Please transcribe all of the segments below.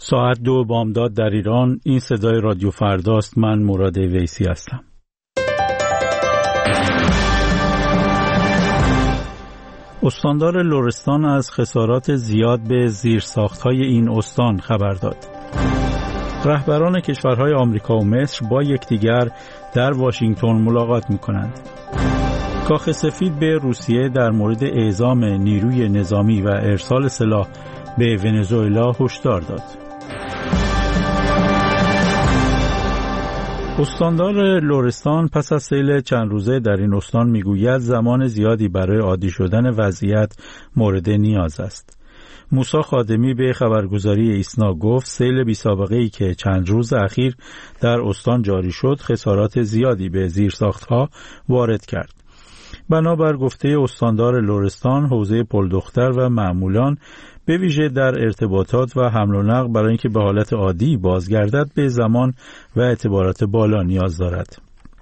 ساعت 2 بامداد در ایران. این صدای رادیو فرداست. من مراد ویسی هستم. استاندار لرستان از خسارات زیاد به زیرساخت‌های این استان خبر داد. رهبران کشورهای آمریکا و مصر با یکدیگر در واشنگتن ملاقات می‌کنند. کاخ سفید به روسیه در مورد اعزام نیروی نظامی و ارسال سلاح به ونزوئلا هشدار داد. استاندار لرستان پس از سیل چند روزه در این استان میگوید زمان زیادی برای عادی شدن وضعیت مورد نیاز است. موسی خادمی به خبرگزاری ایسنا گفت سیل بی‌سابقه‌ای که چند روز اخیر در استان جاری شد خسارات زیادی به زیرساخت‌ها وارد کرد. بنابر گفته استاندار لرستان، حوزه پلدختر و معمولان به ویژه در ارتباطات و حمل و نقل برای اینکه به حالت عادی بازگردد به زمان و اعتبارات بالا نیاز دارد.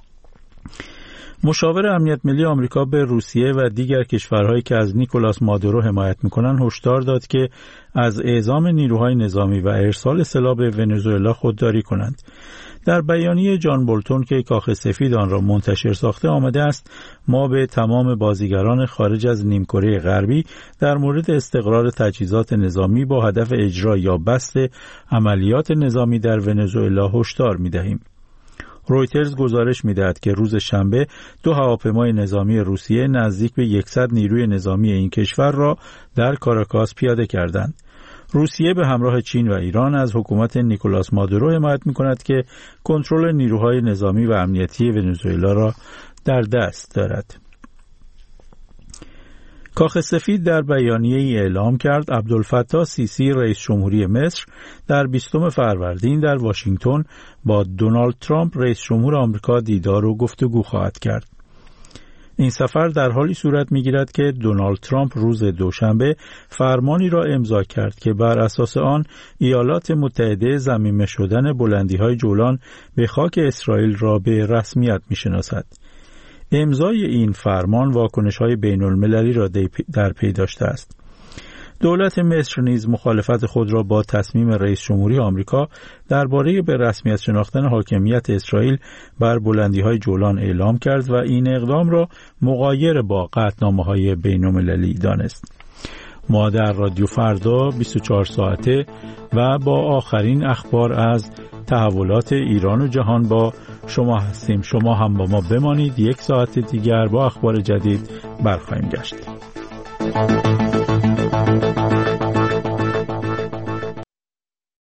مشاور امنیت ملی آمریکا به روسیه و دیگر کشورهایی که از نیکولاس مادورو حمایت می‌کنند هشدار داد که از اعزام نیروهای نظامی و ارسال سلاح به ونزوئلا خودداری کنند. در بیانیه جان بولتون که کاخ سفید آن را منتشر ساخته آمده است ما به تمام بازیگران خارج از نیمکره غربی در مورد استقرار تجهیزات نظامی با هدف اجرا یا بسط عملیات نظامی در ونزوئلا هشدار می‌دهیم. رویترز گزارش می‌دهد که روز شنبه 2 هواپیمای نظامی روسیه نزدیک به 100 نیروی نظامی این کشور را در کاراکاس پیاده کردند. روسیه به همراه چین و ایران از حکومت نیکولاس مادورو حمایت می‌کند که کنترل نیروهای نظامی و امنیتی ونزوئلا را در دست دارد. کاخ سفید در بیانیه‌ای اعلام کرد عبدالفتاح سیسی رئیس جمهوری مصر در 20 فروردین در واشنگتن با دونالد ترامپ رئیس جمهور آمریکا دیدار و گفتگو خواهد کرد. این سفر در حالی صورت می‌گیرد که دونالد ترامپ روز دوشنبه فرمانی را امضا کرد که بر اساس آن ایالات متحده ضمیمه شدن بلندی‌های جولان به خاک اسرائیل را به رسمیت می‌شناسد. امضای این فرمان واکنش‌های بین‌المللی را در پی داشته است. دولت مصر نیز مخالفت خود را با تصمیم رئیس جمهوری آمریکا درباره به رسمیت شناختن حاکمیت اسرائیل بر بلندی‌های جولان اعلام کرد و این اقدام را مغایر با قطعنامه‌های بین‌المللی دانست. ما در رادیو فردا 24 ساعته و با آخرین اخبار از تحولات ایران و جهان با شما هستیم. شما هم با ما بمانید. 1 ساعت دیگر با اخبار جدید برخواهیم گشت.